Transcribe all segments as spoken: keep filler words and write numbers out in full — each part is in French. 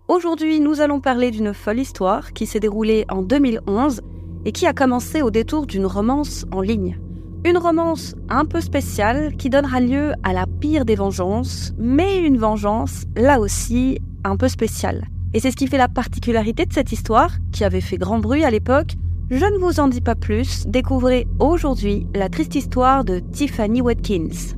Aujourd'hui, nous allons parler d'une folle histoire qui s'est déroulée en deux mille onze et qui a commencé au détour d'une romance en ligne. Une romance un peu spéciale qui donnera lieu à la pire des vengeances, mais une vengeance, là aussi, un peu spéciale. Et c'est ce qui fait la particularité de cette histoire, qui avait fait grand bruit à l'époque. Je ne vous en dis pas plus, découvrez aujourd'hui la triste histoire de Tiffany Watkins.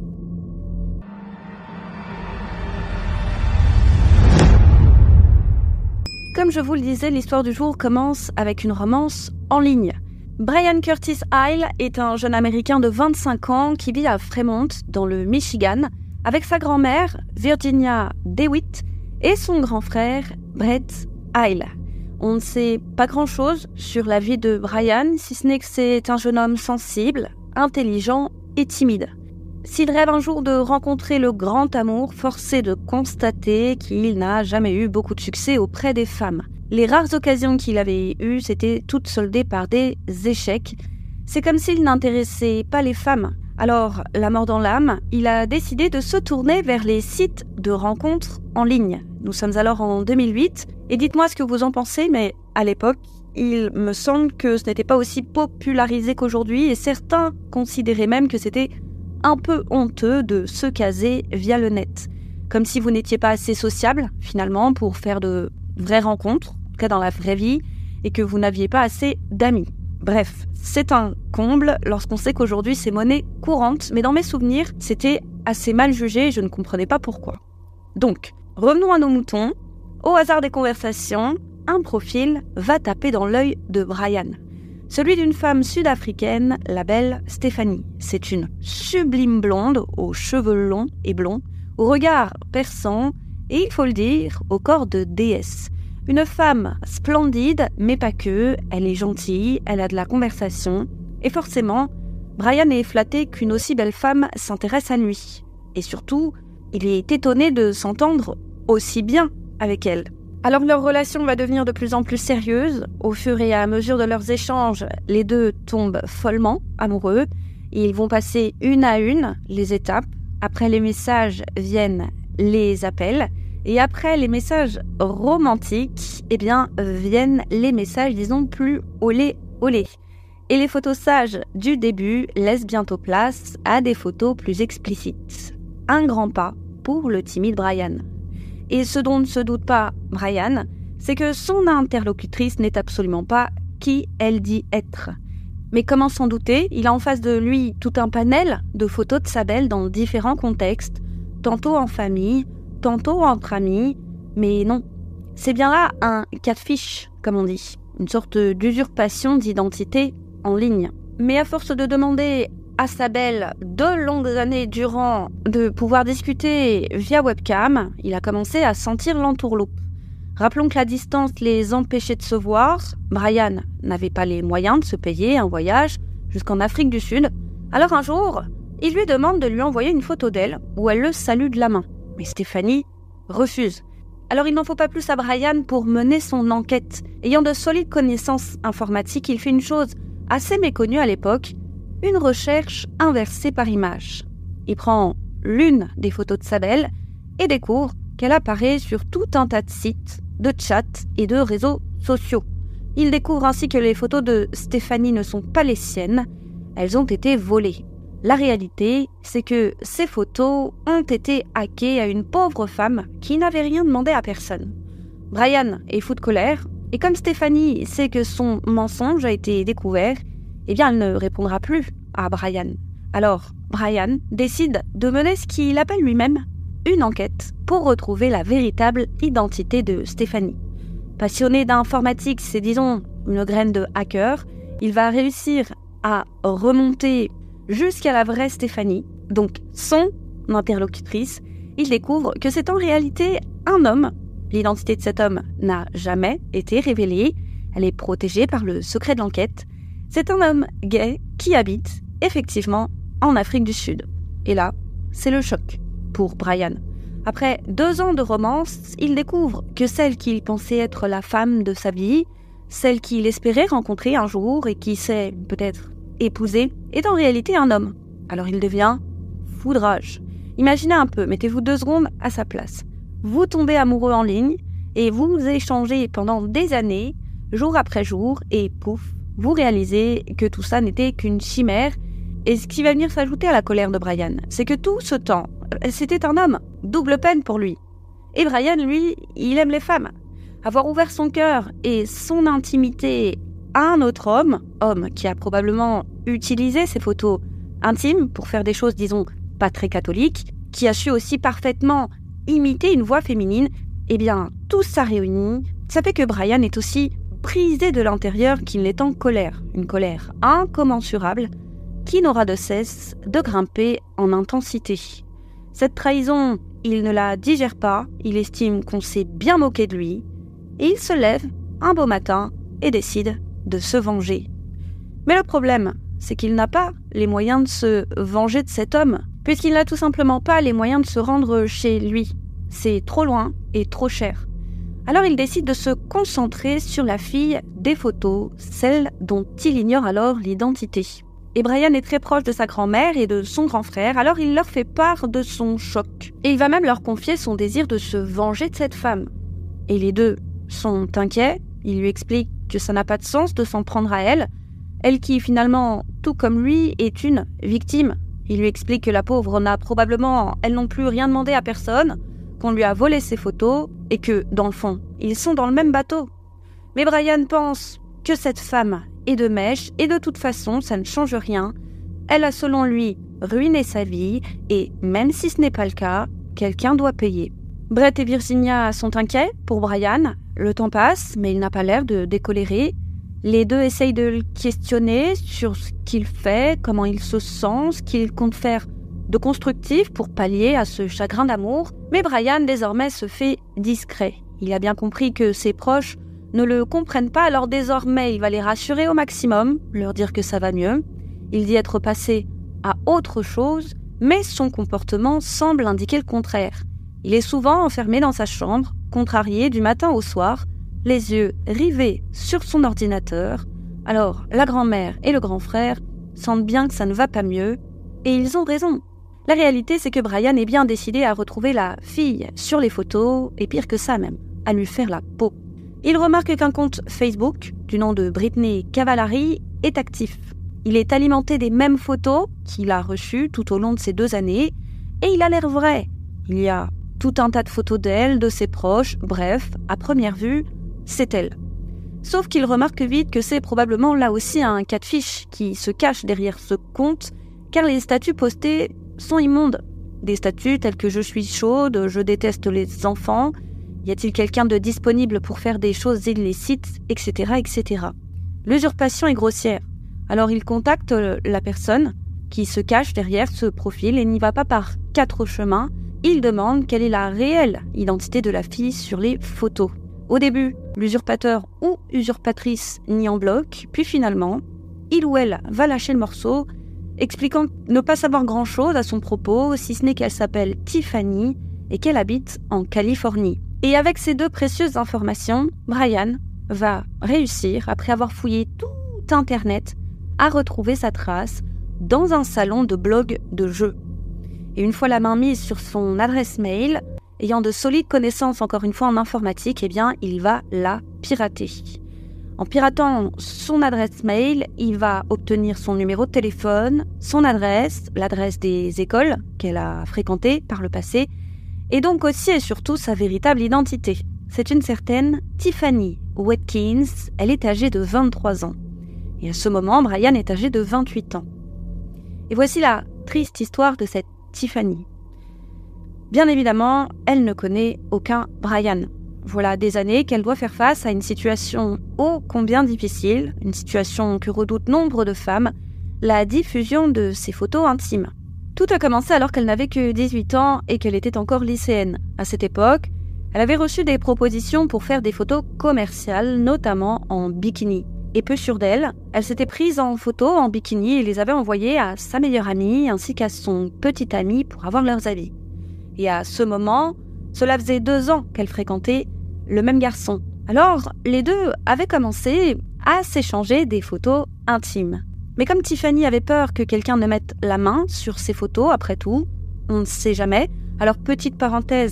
Comme je vous le disais, l'histoire du jour commence avec une romance en ligne. Brian Curtis Hile est un jeune Américain de vingt-cinq ans qui vit à Fremont, dans le Michigan, avec sa grand-mère, Virginia DeWitt, et son grand frère, Brett Hile. On ne sait pas grand-chose sur la vie de Brian, si ce n'est que c'est un jeune homme sensible, intelligent et timide. S'il rêve un jour de rencontrer le grand amour, force est de constater qu'il n'a jamais eu beaucoup de succès auprès des femmes. Les rares occasions qu'il avait eues, c'était toutes soldées par des échecs. C'est comme s'il n'intéressait pas les femmes. Alors, la mort dans l'âme, il a décidé de se tourner vers les sites de rencontres en ligne. Nous sommes alors en deux mille huit, et dites-moi ce que vous en pensez, mais à l'époque, il me semble que ce n'était pas aussi popularisé qu'aujourd'hui, et certains considéraient même que c'était un peu honteux de se caser via le net. Comme si vous n'étiez pas assez sociable, finalement, pour faire de vraies rencontres, en tout cas dans la vraie vie, et que vous n'aviez pas assez d'amis. Bref, c'est un comble lorsqu'on sait qu'aujourd'hui c'est monnaie courante, mais dans mes souvenirs, c'était assez mal jugé et je ne comprenais pas pourquoi. Donc, revenons à nos moutons. Au hasard des conversations, un profil va taper dans l'œil de Brian. Celui d'une femme sud-africaine, la belle Stephanie. C'est une sublime blonde, aux cheveux longs et blonds, au regard perçant et, il faut le dire, au corps de déesse. Une femme splendide, mais pas que, elle est gentille, elle a de la conversation, et forcément, Brian est flatté qu'une aussi belle femme s'intéresse à lui. Et surtout, il est étonné de s'entendre aussi bien avec elle. Alors leur relation va devenir de plus en plus sérieuse. Au fur et à mesure de leurs échanges, les deux tombent follement amoureux. Et ils vont passer une à une les étapes. Après les messages viennent les appels. Et après les messages romantiques, eh bien, viennent les messages, disons, plus olé olé. Et les photos sages du début laissent bientôt place à des photos plus explicites. Un grand pas pour le timide Brian. Et ce dont ne se doute pas Brian, c'est que son interlocutrice n'est absolument pas qui elle dit être. Mais comment s'en douter, il a en face de lui tout un panel de photos de sa belle dans différents contextes, tantôt en famille, tantôt entre amis, mais non. C'est bien là un catfish, comme on dit, une sorte d'usurpation d'identité en ligne. Mais à force de demander à sa belle de longues années durant de pouvoir discuter via webcam, il a commencé à sentir l'entourloupe. Rappelons que la distance les empêchait de se voir. Brian n'avait pas les moyens de se payer un voyage jusqu'en Afrique du Sud. Alors un jour, il lui demande de lui envoyer une photo d'elle où elle le salue de la main. Mais Stephanie refuse. Alors il n'en faut pas plus à Brian pour mener son enquête. Ayant de solides connaissances informatiques, il fait une chose assez méconnue à l'époque, une recherche inversée par image. Il prend l'une des photos de sa belle et découvre qu'elle apparaît sur tout un tas de sites, de chats et de réseaux sociaux. Il découvre ainsi que les photos de Stephanie ne sont pas les siennes, elles ont été volées. La réalité, c'est que ces photos ont été hackées à une pauvre femme qui n'avait rien demandé à personne. Brian est fou de colère, et comme Stephanie sait que son mensonge a été découvert, eh bien elle ne répondra plus à Brian. Alors, Brian décide de mener ce qu'il appelle lui-même une enquête pour retrouver la véritable identité de Stephanie. Passionné d'informatique, c'est disons une graine de hacker, il va réussir à remonter jusqu'à la vraie Stephanie, donc son interlocutrice. Il découvre que c'est en réalité un homme. L'identité de cet homme n'a jamais été révélée, elle est protégée par le secret de l'enquête. C'est un homme gay qui habite, effectivement, en Afrique du Sud. Et là, c'est le choc pour Brian. Après deux ans de romance, il découvre que celle qu'il pensait être la femme de sa vie, celle qu'il espérait rencontrer un jour et qui s'est peut-être épousée, est en réalité un homme. Alors il devient fou de rage. Imaginez un peu, mettez-vous deux secondes à sa place. Vous tombez amoureux en ligne et vous échangez pendant des années, jour après jour, et pouf, vous réalisez que tout ça n'était qu'une chimère. Et ce qui va venir s'ajouter à la colère de Brian, c'est que tout ce temps, c'était un homme, double peine pour lui. Et Brian, lui, il aime les femmes. Avoir ouvert son cœur et son intimité à un autre homme, homme qui a probablement utilisé ses photos intimes pour faire des choses, disons, pas très catholiques, qui a su aussi parfaitement imiter une voix féminine, eh bien, tout ça réuni, ça fait que Brian est aussi brisé de l'intérieur qu'il est en colère. Une colère incommensurable qui n'aura de cesse de grimper en intensité. Cette trahison, il ne la digère pas, il estime qu'on s'est bien moqué de lui, et il se lève un beau matin et décide de se venger. Mais le problème, c'est qu'il n'a pas les moyens de se venger de cet homme, puisqu'il n'a tout simplement pas les moyens de se rendre chez lui. C'est trop loin et trop cher. Alors il décide de se concentrer sur la fille des photos, celle dont il ignore alors l'identité. Et Brian est très proche de sa grand-mère et de son grand frère, alors il leur fait part de son choc. Et il va même leur confier son désir de se venger de cette femme. Et les deux sont inquiets, il lui explique que ça n'a pas de sens de s'en prendre à elle, elle qui finalement, tout comme lui, est une victime. Il lui explique que la pauvre n'a probablement, elle non plus, rien demandé à personne, qu'on lui a volé ses photos et que, dans le fond, ils sont dans le même bateau. Mais Brian pense que cette femme est de mèche et de toute façon, ça ne change rien. Elle a selon lui ruiné sa vie et, même si ce n'est pas le cas, quelqu'un doit payer. Brett et Virginia sont inquiets pour Brian. Le temps passe, mais il n'a pas l'air de décolérer. Les deux essayent de le questionner sur ce qu'il fait, comment il se sent, ce qu'il compte faire de constructif pour pallier à ce chagrin d'amour. Mais Brian, désormais, se fait discret. Il a bien compris que ses proches ne le comprennent pas, alors désormais, il va les rassurer au maximum, leur dire que ça va mieux. Il dit être passé à autre chose, mais son comportement semble indiquer le contraire. Il est souvent enfermé dans sa chambre, contrarié du matin au soir, les yeux rivés sur son ordinateur. Alors, la grand-mère et le grand frère sentent bien que ça ne va pas mieux, et ils ont raison. La réalité, c'est que Brian est bien décidé à retrouver la fille sur les photos, et pire que ça même, à lui faire la peau. Il remarque qu'un compte Facebook, du nom de Brittany Cavallari, est actif. Il est alimenté des mêmes photos qu'il a reçues tout au long de ces deux années, et il a l'air vrai. Il y a tout un tas de photos d'elle, de ses proches, bref, à première vue, c'est elle. Sauf qu'il remarque vite que c'est probablement là aussi un cas de fiche qui se cache derrière ce compte, car les statuts postés sont immondes. Des statuts tels que « je suis chaude »,« je déteste les enfants »,« y a-t-il quelqu'un de disponible pour faire des choses illicites », et cetera, et cetera. L'usurpation est grossière. Alors il contacte la personne qui se cache derrière ce profil et n'y va pas par quatre chemins. Il demande quelle est la réelle identité de la fille sur les photos. Au début, l'usurpateur ou usurpatrice nie en bloc, puis finalement, il ou elle va lâcher le morceau, expliquant ne pas savoir grand-chose à son propos, si ce n'est qu'elle s'appelle Tiffany et qu'elle habite en Californie. Et avec ces deux précieuses informations, Brian va réussir, après avoir fouillé tout Internet, à retrouver sa trace dans un salon de blog de jeux. Et une fois la main mise sur son adresse mail, ayant de solides connaissances encore une fois en informatique, eh bien, il va la pirater. En piratant son adresse mail, il va obtenir son numéro de téléphone, son adresse, l'adresse des écoles qu'elle a fréquentées par le passé, et donc aussi et surtout sa véritable identité. C'est une certaine Tiffany Watkins, elle est âgée de vingt-trois ans. Et à ce moment, Brian est âgé de vingt-huit ans. Et voici la triste histoire de cette Tiffany. Bien évidemment, elle ne connaît aucun Brian. Voilà des années qu'elle doit faire face à une situation ô combien difficile, une situation que redoutent nombre de femmes, la diffusion de ses photos intimes. Tout a commencé alors qu'elle n'avait que dix-huit ans et qu'elle était encore lycéenne. À cette époque, elle avait reçu des propositions pour faire des photos commerciales, notamment en bikini. Et peu sûre d'elle, elle s'était prise en photo en bikini et les avait envoyées à sa meilleure amie ainsi qu'à son petit ami pour avoir leurs avis. Et à ce moment, cela faisait deux ans qu'elle fréquentait le même garçon. Alors, les deux avaient commencé à s'échanger des photos intimes. Mais comme Tiffany avait peur que quelqu'un ne mette la main sur ses photos, après tout, on ne sait jamais. Alors, petite parenthèse,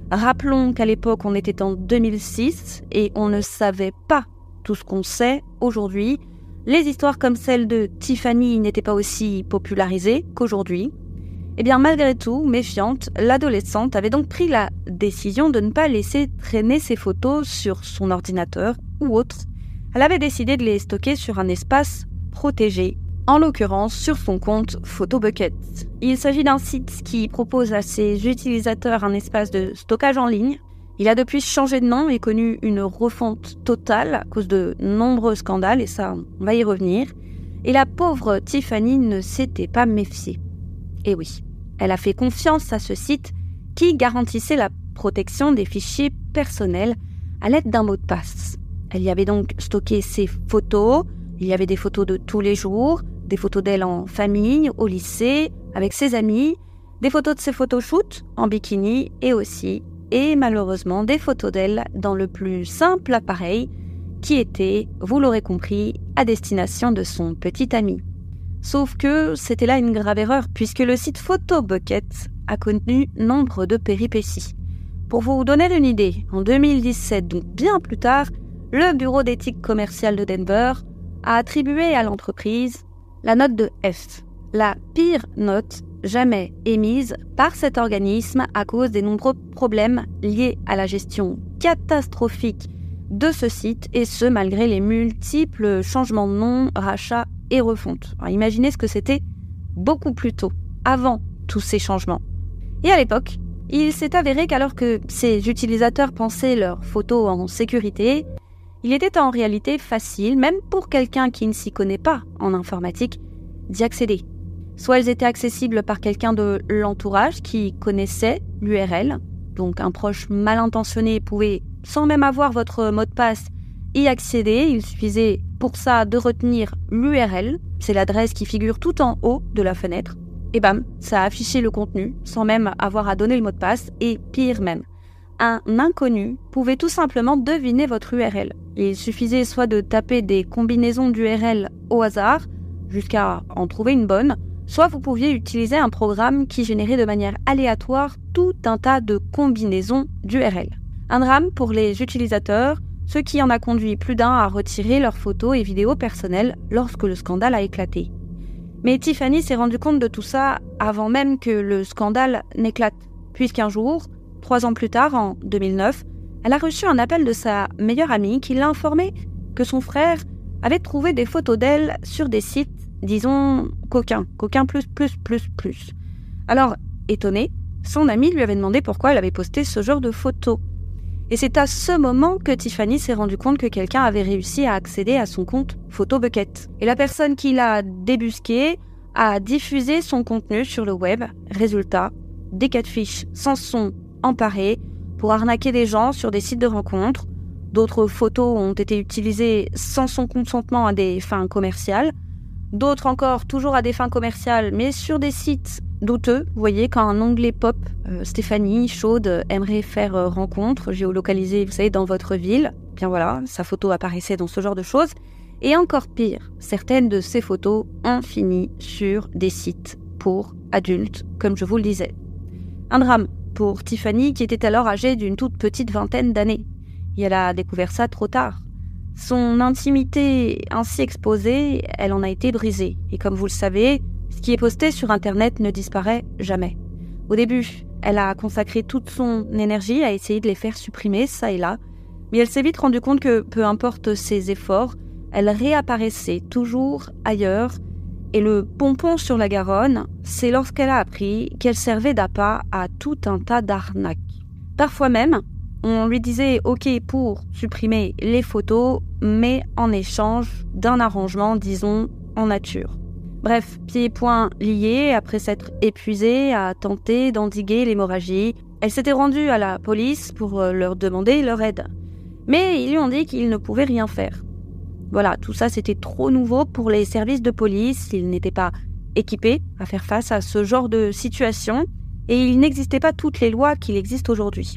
Rappelons qu'à l'époque, on était en deux mille six et on ne savait pas tout ce qu'on sait aujourd'hui. Les histoires comme celle de Tiffany n'étaient pas aussi popularisées qu'aujourd'hui. Eh bien, malgré tout, méfiante, l'adolescente avait donc pris la décision de ne pas laisser traîner ses photos sur son ordinateur ou autre. Elle avait décidé de les stocker sur un espace protégé, en l'occurrence sur son compte Photobucket. Il s'agit d'un site qui propose à ses utilisateurs un espace de stockage en ligne. Il a depuis changé de nom et connu une refonte totale à cause de nombreux scandales, et ça, on va y revenir. Et la pauvre Tiffany ne s'était pas méfiée. Et oui, elle a fait confiance à ce site qui garantissait la protection des fichiers personnels à l'aide d'un mot de passe. Elle y avait donc stocké ses photos. Il y avait des photos de tous les jours, des photos d'elle en famille, au lycée, avec ses amis, des photos de ses photoshoots en bikini et aussi, et malheureusement, des photos d'elle dans le plus simple appareil qui était, vous l'aurez compris, à destination de son petit ami. Sauf que c'était là une grave erreur puisque le site Photobucket a connu nombre de péripéties. Pour vous donner une idée, en deux mille dix-sept, donc bien plus tard, le bureau d'éthique commerciale de Denver a attribué à l'entreprise la note de F, la pire note jamais émise par cet organisme à cause des nombreux problèmes liés à la gestion catastrophique de ce site, et ce malgré les multiples changements de nom, rachats et refontes. Alors, imaginez ce que c'était beaucoup plus tôt, avant tous ces changements. Et à l'époque, il s'est avéré qu'alors que ces utilisateurs pensaient leurs photos en sécurité, il était en réalité facile, même pour quelqu'un qui ne s'y connaît pas en informatique, d'y accéder. Soit elles étaient accessibles par quelqu'un de l'entourage qui connaissait l'U R L, donc un proche mal intentionné pouvait, sans même avoir votre mot de passe, y accéder. Il suffisait pour ça de retenir l'U R L, c'est l'adresse qui figure tout en haut de la fenêtre, et bam, ça a affiché le contenu, sans même avoir à donner le mot de passe, et pire même. Un inconnu pouvait tout simplement deviner votre U R L. Il suffisait soit de taper des combinaisons d'U R L au hasard, jusqu'à en trouver une bonne, soit vous pouviez utiliser un programme qui générait de manière aléatoire tout un tas de combinaisons d'U R L. Un drame pour les utilisateurs, ce qui en a conduit plus d'un à retirer leurs photos et vidéos personnelles lorsque le scandale a éclaté. Mais Tiffany s'est rendue compte de tout ça avant même que le scandale n'éclate, puisqu'un jour, trois ans plus tard, en deux mille neuf, elle a reçu un appel de sa meilleure amie qui l'a informée que son frère avait trouvé des photos d'elle sur des sites, disons, coquins, coquins plus, plus, plus, plus. Alors, étonnée, son amie lui avait demandé pourquoi elle avait posté ce genre de photos. Et c'est à ce moment que Tiffany s'est rendue compte que quelqu'un avait réussi à accéder à son compte Photobucket. Et la personne qui l'a débusqué a diffusé son contenu sur le web. Résultat, des catfish s'en sont emparés pour arnaquer des gens sur des sites de rencontres. D'autres photos ont été utilisées sans son consentement à des fins commerciales. D'autres encore, toujours à des fins commerciales, mais sur des sites douteux. Vous voyez, quand un onglet pop, euh, Stéphanie, chaude, aimerait faire euh, rencontre, géolocalisée, vous savez, dans votre ville, bien voilà, sa photo apparaissait dans ce genre de choses. Et encore pire, certaines de ces photos ont fini sur des sites pour adultes, comme je vous le disais. Un drame pour Tiffany, qui était alors âgée d'une toute petite vingtaine d'années. Et elle a découvert ça trop tard. Son intimité ainsi exposée, elle en a été brisée. Et comme vous le savez, ce qui est posté sur Internet ne disparaît jamais. Au début, elle a consacré toute son énergie à essayer de les faire supprimer, ça et là. Mais elle s'est vite rendue compte que, peu importe ses efforts, elle réapparaissait toujours ailleurs. Et le pompon sur la Garonne, c'est lorsqu'elle a appris qu'elle servait d'appât à tout un tas d'arnaques. Parfois même, on lui disait « ok » pour supprimer les photos, mais en échange d'un arrangement, disons, en nature. Bref, pieds et poings liés, après s'être épuisée à tenter d'endiguer l'hémorragie, elle s'était rendue à la police pour leur demander leur aide. Mais ils lui ont dit qu'ils ne pouvaient rien faire. Voilà, tout ça c'était trop nouveau pour les services de police, ils n'étaient pas équipés à faire face à ce genre de situation, et il n'existait pas toutes les lois qu'il existe aujourd'hui.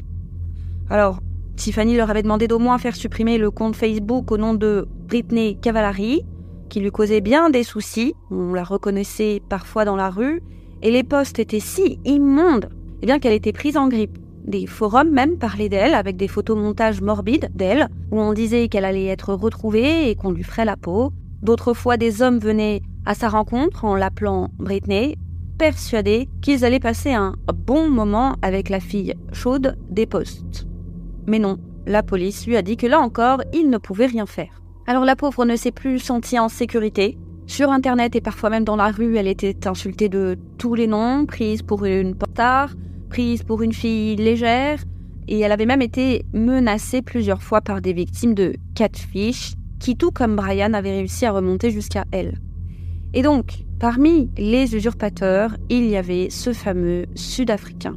Alors, Tiffany leur avait demandé d'au moins faire supprimer le compte Facebook au nom de Brittany Cavallari, qui lui causait bien des soucis, on la reconnaissait parfois dans la rue, et les posts étaient si immondes, eh bien qu'elle était prise en grippe. des forums même parlaient d'elle, avec des photomontages morbides d'elle, où on disait qu'elle allait être retrouvée et qu'on lui ferait la peau. D'autres fois, des hommes venaient à sa rencontre en l'appelant Britney, persuadés qu'ils allaient passer un bon moment avec la fille chaude des postes. Mais non, la police lui a dit que là encore, il ne pouvait rien faire. Alors la pauvre ne s'est plus sentie en sécurité. Sur Internet et parfois même dans la rue, elle était insultée de tous les noms, prise pour une portard, prise pour une fille légère, et elle avait même été menacée plusieurs fois par des victimes de catfish, qui tout comme Brian avait réussi à remonter jusqu'à elle. Et donc, parmi les usurpateurs, il y avait ce fameux Sud-Africain.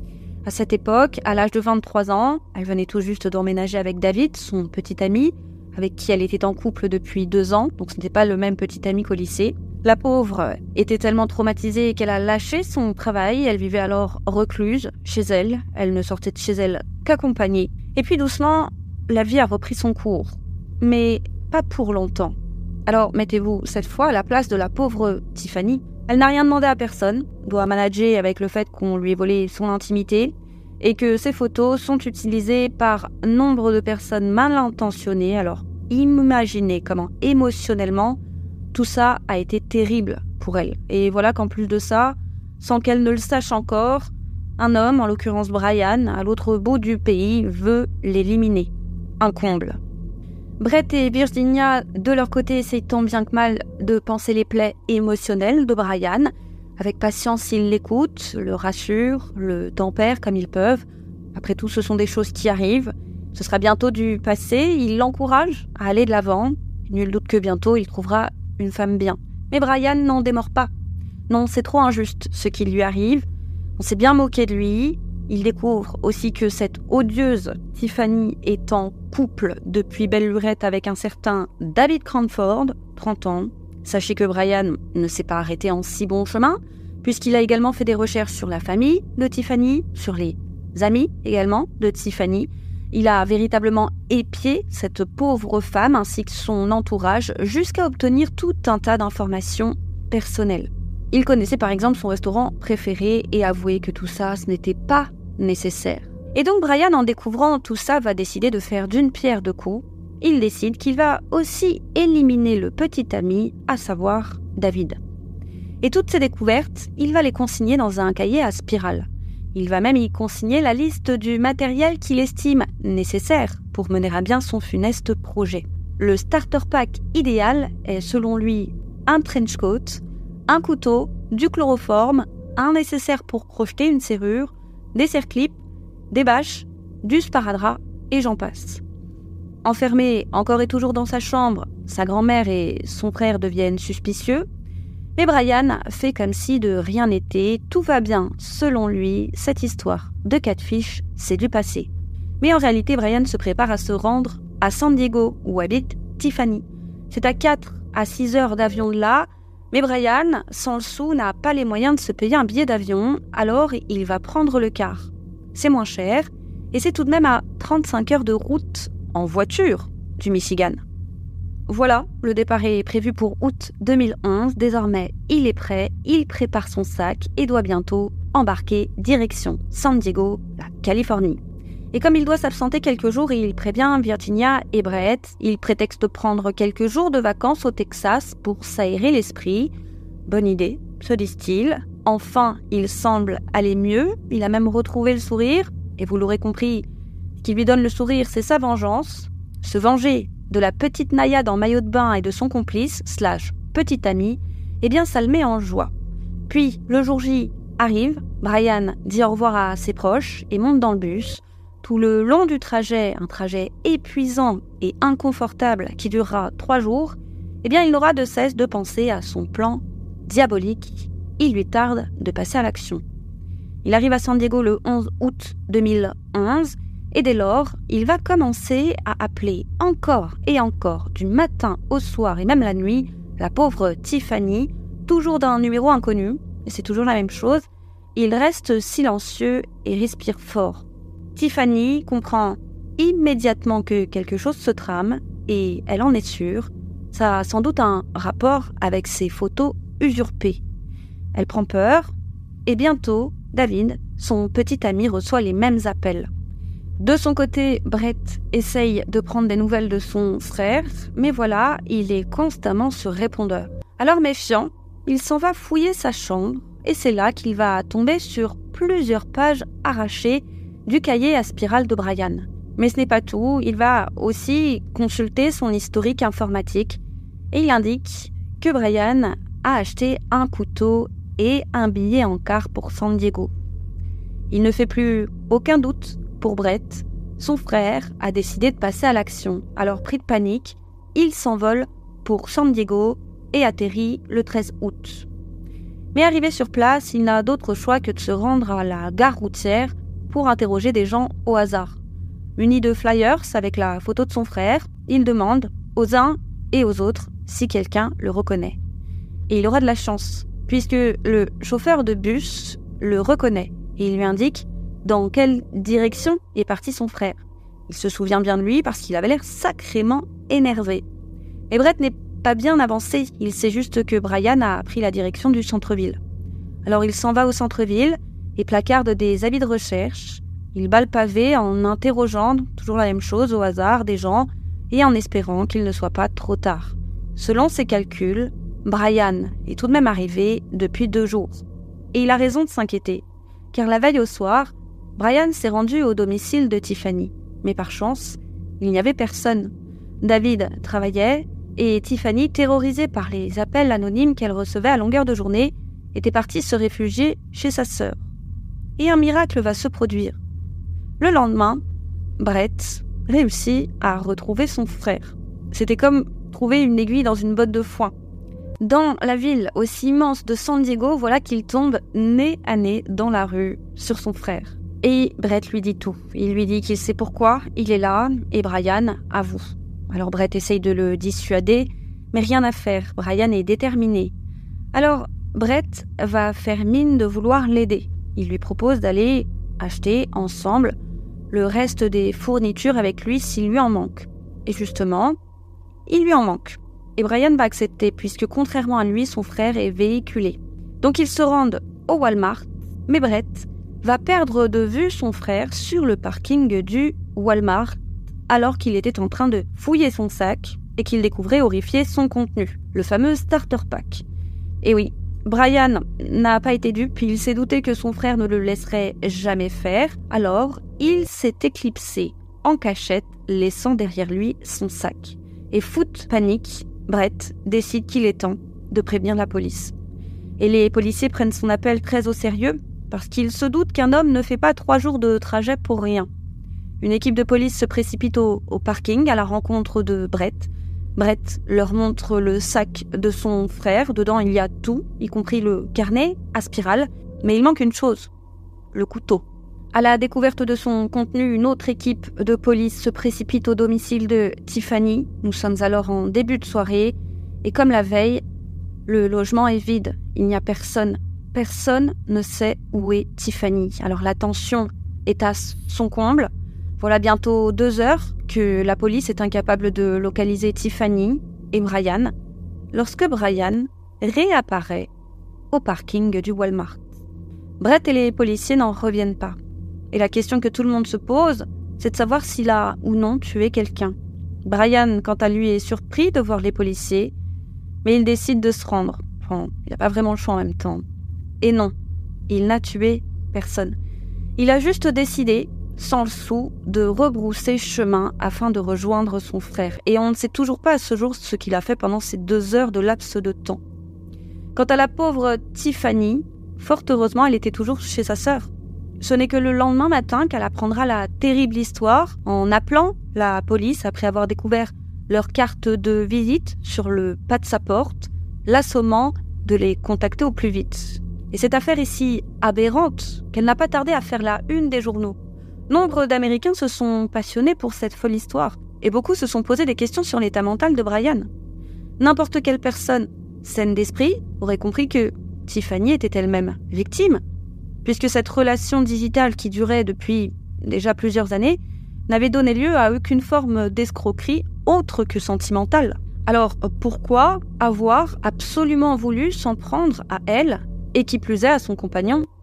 À cette époque, à l'âge de vingt-trois ans, elle venait tout juste d'emménager avec David, son petit ami, avec qui elle était en couple depuis deux ans, donc ce n'était pas le même petit ami qu'au lycée. La pauvre était tellement traumatisée qu'elle a lâché son travail, elle vivait alors recluse chez elle, elle ne sortait de chez elle qu'accompagnée. Et puis doucement, la vie a repris son cours, mais pas pour longtemps. Alors mettez-vous cette fois à la place de la pauvre Tiffany. Elle n'a rien demandé à personne, doit manager avec le fait qu'on lui ait volé son intimité, et que ces photos sont utilisées par nombre de personnes mal intentionnées. Alors, imaginez comment émotionnellement tout ça a été terrible pour elle. Et voilà qu'en plus de ça, sans qu'elle ne le sache encore, un homme, en l'occurrence Brian, à l'autre bout du pays, veut l'éliminer. Un comble. Brett et Virginia, de leur côté, essayent tant bien que mal de panser les plaies émotionnelles de Brian. Avec patience, ils l'écoutent, le rassurent, le tempèrent comme ils peuvent. Après tout, ce sont des choses qui arrivent. Ce sera bientôt du passé. Ils l'encouragent à aller de l'avant. Nul doute que bientôt, il trouvera une femme bien. Mais Brian n'en démord pas. Non, c'est trop injuste ce qui lui arrive. On s'est bien moqué de lui. Il découvre aussi que cette odieuse Tiffany est en couple depuis belle lurette avec un certain David Cranford, trente ans. Sachez que Brian ne s'est pas arrêté en si bon chemin, puisqu'il a également fait des recherches sur la famille de Tiffany, sur les amis également de Tiffany. Il a véritablement épié cette pauvre femme ainsi que son entourage jusqu'à obtenir tout un tas d'informations personnelles. Il connaissait par exemple son restaurant préféré et avouait que tout ça, ce n'était pas nécessaire. Et donc Brian, en découvrant tout ça, va décider de faire d'une pierre deux coups. Il décide qu'il va aussi éliminer le petit ami, à savoir David. Et toutes ces découvertes, il va les consigner dans un cahier à spirale. Il va même y consigner la liste du matériel qu'il estime nécessaire pour mener à bien son funeste projet. Le starter pack idéal est selon lui un trench coat, un couteau, du chloroforme, un nécessaire pour crocheter une serrure, des serre-clips, des bâches, du sparadrap et j'en passe. Enfermé encore et toujours dans sa chambre, sa grand-mère et son frère deviennent suspicieux. Mais Brian fait comme si de rien n'était, tout va bien, selon lui, cette histoire de catfish, c'est du passé. Mais en réalité, Brian se prépare à se rendre à San Diego, où habite Tiffany. C'est à quatre à six heures d'avion de là, mais Brian, sans le sou, n'a pas les moyens de se payer un billet d'avion, alors il va prendre le car. C'est moins cher, et c'est tout de même à trente-cinq heures de route en voiture du Michigan. Voilà, le départ est prévu pour août deux mille onze. Désormais, il est prêt, il prépare son sac et doit bientôt embarquer direction San Diego, la Californie. Et comme il doit s'absenter quelques jours, il prévient Virginia et Brett. Il prétexte prendre quelques jours de vacances au Texas pour s'aérer l'esprit. Bonne idée, se disent-ils. Enfin, il semble aller mieux. Il a même retrouvé le sourire. Et vous l'aurez compris, ce qui lui donne le sourire, c'est sa vengeance. Se venger de la petite naïade en maillot de bain et de son complice, slash petit ami, eh bien ça le met en joie. Puis, le jour J arrive, Brian dit au revoir à ses proches et monte dans le bus. Tout le long du trajet, un trajet épuisant et inconfortable qui durera trois jours, eh bien il n'aura de cesse de penser à son plan diabolique. Il lui tarde de passer à l'action. Il arrive à San Diego le onze août deux mille onze, et dès lors, il va commencer à appeler encore et encore, du matin au soir et même la nuit, la pauvre Tiffany, toujours d'un numéro inconnu, et c'est toujours la même chose. Il reste silencieux et respire fort. Tiffany comprend immédiatement que quelque chose se trame, et elle en est sûre. Ça a sans doute un rapport avec ses photos usurpées. Elle prend peur, et bientôt, David son petit ami reçoit les mêmes appels. De son côté, Brett essaye de prendre des nouvelles de son frère, mais voilà, il est constamment sur répondeur. Alors méfiant, il s'en va fouiller sa chambre, et c'est là qu'il va tomber sur plusieurs pages arrachées du cahier à spirale de Brian. Mais ce n'est pas tout, il va aussi consulter son historique informatique, et il indique que Brian a acheté un couteau et un billet en quart pour San Diego. Il ne fait plus aucun doute pour Brett, son frère a décidé de passer à l'action. Alors pris de panique, il s'envole pour San Diego et atterrit le treize août. Mais arrivé sur place, il n'a d'autre choix que de se rendre à la gare routière pour interroger des gens au hasard. Muni de flyers avec la photo de son frère, il demande aux uns et aux autres si quelqu'un le reconnaît. Et il aura de la chance, puisque le chauffeur de bus le reconnaît et il lui indique dans quelle direction est parti son frère. Il se souvient bien de lui parce qu'il avait l'air sacrément énervé. Et Brett n'est pas bien avancé, il sait juste que Brian a pris la direction du centre-ville. Alors il s'en va au centre-ville et placarde des avis de recherche. Il bat le pavé en interrogeant, toujours la même chose, au hasard, des gens et en espérant qu'il ne soit pas trop tard. Selon ses calculs, Brian est tout de même arrivé depuis deux jours. Et il a raison de s'inquiéter, car la veille au soir, Brian s'est rendu au domicile de Tiffany. Mais par chance, il n'y avait personne. David travaillait et Tiffany, terrorisée par les appels anonymes qu'elle recevait à longueur de journée, était partie se réfugier chez sa sœur. Et un miracle va se produire. Le lendemain, Brett réussit à retrouver son frère. C'était comme trouver une aiguille dans une botte de foin. Dans la ville aussi immense de San Diego, voilà qu'il tombe nez à nez dans la rue sur son frère. Et Brett lui dit tout. Il lui dit qu'il sait pourquoi il est là et Brian avoue. Alors Brett essaye de le dissuader, mais rien à faire. Brian est déterminé. Alors Brett va faire mine de vouloir l'aider. Il lui propose d'aller acheter ensemble le reste des fournitures avec lui s'il lui en manque. Et justement, il lui en manque. Et Brian va accepter puisque contrairement à lui, son frère est véhiculé. Donc ils se rendent au Walmart, mais Brett va perdre de vue son frère sur le parking du Walmart alors qu'il était en train de fouiller son sac et qu'il découvrait horrifié son contenu, le fameux starter pack. Et oui, Brian n'a pas été dupe, il s'est douté que son frère ne le laisserait jamais faire, alors il s'est éclipsé en cachette, laissant derrière lui son sac. Et foot panique, Brett décide qu'il est temps de prévenir la police. Et les policiers prennent son appel très au sérieux, parce qu'ils se doutent qu'un homme ne fait pas trois jours de trajet pour rien. Une équipe de police se précipite au, au parking à la rencontre de Brett. Brett leur montre le sac de son frère. Dedans, il y a tout, y compris le carnet à spirale. Mais il manque une chose, le couteau. À la découverte de son contenu, une autre équipe de police se précipite au domicile de Tiffany. Nous sommes alors en début de soirée. Et comme la veille, le logement est vide. Il n'y a personne. Personne ne sait où est Tiffany. Alors la tension est à son comble. Voilà bientôt deux heures que la police est incapable de localiser Tiffany et Brian, lorsque Brian réapparaît au parking du Walmart. Brett et les policiers n'en reviennent pas. Et la question que tout le monde se pose, c'est de savoir s'il a ou non tué quelqu'un. Brian, quant à lui, est surpris de voir les policiers, mais il décide de se rendre. Enfin, il n'a pas vraiment le choix en même temps. Et non, il n'a tué personne. Il a juste décidé, sans le sou, de rebrousser chemin afin de rejoindre son frère. Et on ne sait toujours pas à ce jour ce qu'il a fait pendant ces deux heures de laps de temps. Quant à la pauvre Tiffany, fort heureusement, elle était toujours chez sa sœur. Ce n'est que le lendemain matin qu'elle apprendra la terrible histoire en appelant la police après avoir découvert leur carte de visite sur le pas de sa porte, l'assommant de les contacter au plus vite. Et cette affaire est si aberrante qu'elle n'a pas tardé à faire la une des journaux. Nombre d'Américains se sont passionnés pour cette folle histoire et beaucoup se sont posé des questions sur l'état mental de Brian. N'importe quelle personne saine d'esprit aurait compris que Tiffany était elle-même victime, puisque cette relation digitale qui durait depuis déjà plusieurs années n'avait donné lieu à aucune forme d'escroquerie autre que sentimentale. Alors pourquoi avoir absolument voulu s'en prendre à elle, et qui plus est à son compagnon David ?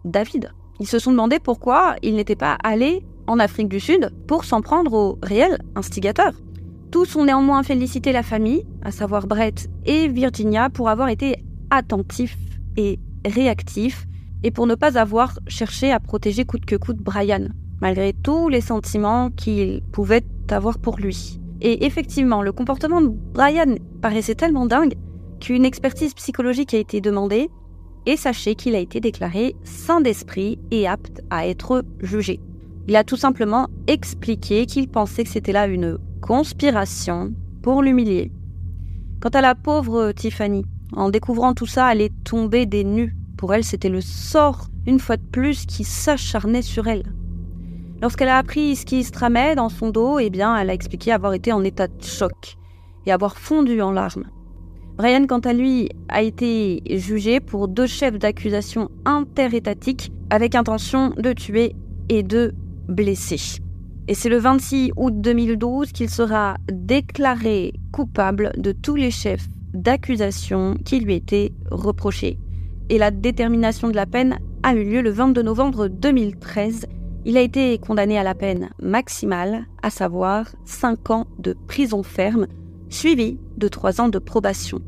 Ils se sont demandé pourquoi ils n'étaient pas allés en Afrique du Sud pour s'en prendre au réel instigateur. Tous ont néanmoins félicité la famille, à savoir Brett et Virginia, pour avoir été attentifs et réactifs et pour ne pas avoir cherché à protéger coûte que coûte Brian, malgré tous les sentiments qu'ils pouvaient avoir pour lui. Et effectivement, le comportement de Brian paraissait tellement dingue qu'une expertise psychologique a été demandée et sachez qu'il a été déclaré sain d'esprit et apte à être jugé. Il a tout simplement expliqué qu'il pensait que c'était là une conspiration pour l'humilier. Quant à la pauvre Tiffany, en découvrant tout ça, elle est tombée des nues. Pour elle, c'était le sort, une fois de plus, qui s'acharnait sur elle. Lorsqu'elle a appris ce qui se tramait dans son dos, eh bien, elle a expliqué avoir été en état de choc et avoir fondu en larmes. Brian, quant à lui, a été jugé pour deux chefs d'accusation interétatiques avec intention de tuer et de blesser. Et c'est le vingt-six août deux mille douze qu'il sera déclaré coupable de tous les chefs d'accusation qui lui étaient reprochés. Et la détermination de la peine a eu lieu le vingt-deux novembre deux mille treize. Il a été condamné à la peine maximale, à savoir cinq ans de prison ferme, suivi de trois ans de probation.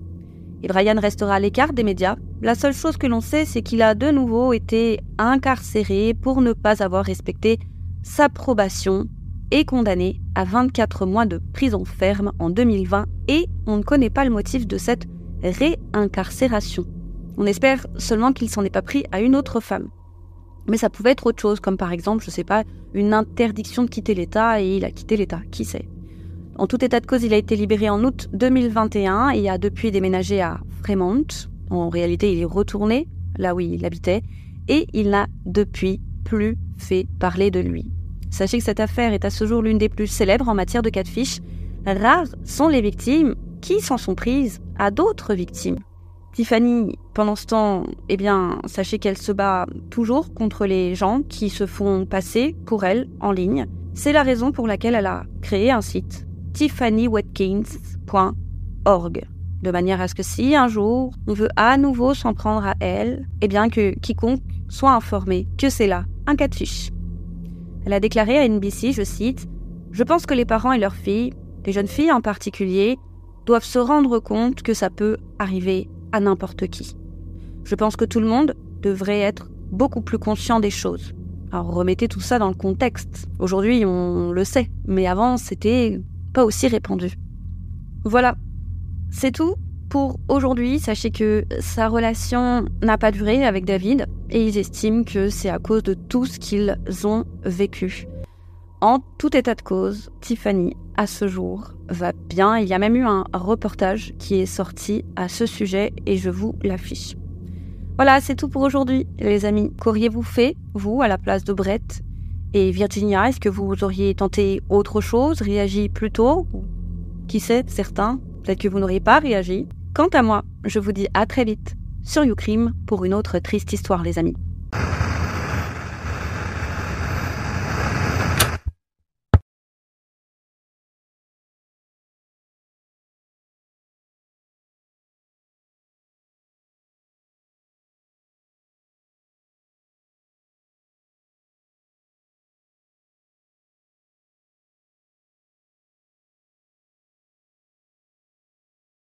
Et Brian restera à l'écart des médias. La seule chose que l'on sait, c'est qu'il a de nouveau été incarcéré pour ne pas avoir respecté sa probation et condamné à vingt-quatre mois de prison ferme en deux mille vingt et on ne connaît pas le motif de cette réincarcération. On espère seulement qu'il s'en est pas pris à une autre femme. Mais ça pouvait être autre chose, comme par exemple, je sais pas, une interdiction de quitter l'État et il a quitté l'État, qui sait. En tout état de cause, il a été libéré en août deux mille vingt et un et a depuis déménagé à Fremont. En réalité, il est retourné là où il habitait et il n'a depuis plus fait parler de lui. Sachez que cette affaire est à ce jour l'une des plus célèbres en matière de catfish. Rares sont les victimes qui s'en sont prises à d'autres victimes. Tiffany, pendant ce temps, eh bien, sachez qu'elle se bat toujours contre les gens qui se font passer pour elle en ligne. C'est la raison pour laquelle elle a créé un site, tiffany watkins point org, de manière à ce que si un jour on veut à nouveau s'en prendre à elle, eh bien que quiconque soit informé que c'est là un catfish. Elle a déclaré à N B C, je cite, « Je pense que les parents et leurs filles, les jeunes filles en particulier, doivent se rendre compte que ça peut arriver à n'importe qui. Je pense que tout le monde devrait être beaucoup plus conscient des choses. » Alors remettez tout ça dans le contexte. Aujourd'hui, on le sait, mais avant, c'était pas aussi répandu. Voilà, c'est tout pour aujourd'hui. Sachez que sa relation n'a pas duré avec David et ils estiment que c'est à cause de tout ce qu'ils ont vécu. En tout état de cause, Tiffany, à ce jour, va bien. Il y a même eu un reportage qui est sorti à ce sujet et je vous l'affiche. Voilà, c'est tout pour aujourd'hui, les amis. Qu'auriez-vous fait, vous, à la place de Brett et Virginia? Est-ce que vous auriez tenté autre chose, réagi plus tôt? Qui sait, certains, peut-être que vous n'auriez pas réagi. Quant à moi, je vous dis à très vite sur YouCrime pour une autre triste histoire, les amis.